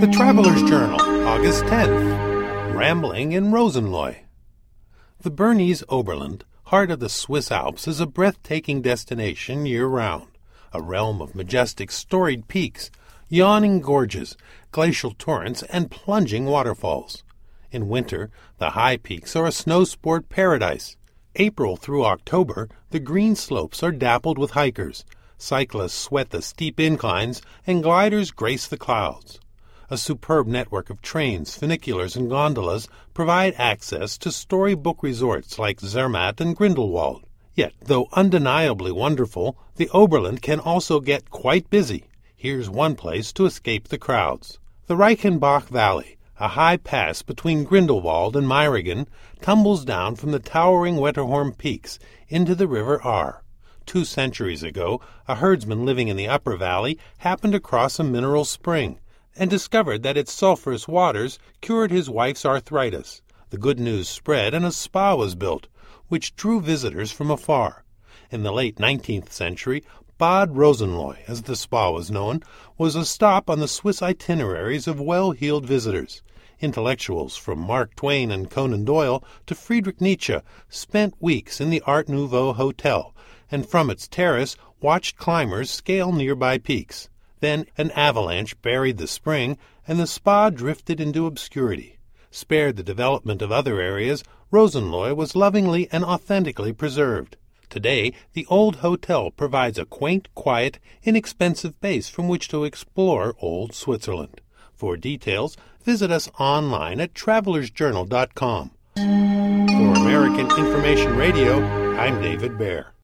The Traveler's Journal, August 10th. Rambling in Rosenloy. The Bernese Oberland, heart of the Swiss Alps, is a breathtaking destination year-round, a realm of majestic storied peaks, yawning gorges, glacial torrents, and plunging waterfalls. In winter, the high peaks are a snow sport paradise. April through October, the green slopes are dappled with hikers. Cyclists sweat the steep inclines, and gliders grace the clouds. A superb network of trains, funiculars, and gondolas provide access to storybook resorts like Zermatt and Grindelwald. Yet, though undeniably wonderful, the Oberland can also get quite busy. Here's one place to escape the crowds. The Reichenbach Valley, a high pass between Grindelwald and Meiringen, tumbles down from the towering Wetterhorn peaks into the river Ahr. 2 centuries ago, a herdsman living in the upper valley happened across a mineral spring and discovered that its sulphurous waters cured his wife's arthritis. The good news spread and a spa was built, which drew visitors from afar. In the late 19th century, Bad Rosenloy, as the spa was known, was a stop on the Swiss itineraries of well-heeled visitors. Intellectuals from Mark Twain and Conan Doyle to Friedrich Nietzsche spent weeks in the Art Nouveau Hotel, and from its terrace watched climbers scale nearby peaks. Then an avalanche buried the spring, and the spa drifted into obscurity. Spared the development of other areas, Rosenloy was lovingly and authentically preserved. Today, the old hotel provides a quaint, quiet, inexpensive base from which to explore old Switzerland. For details, visit us online at travelersjournal.com. For American Information Radio, I'm David Baer.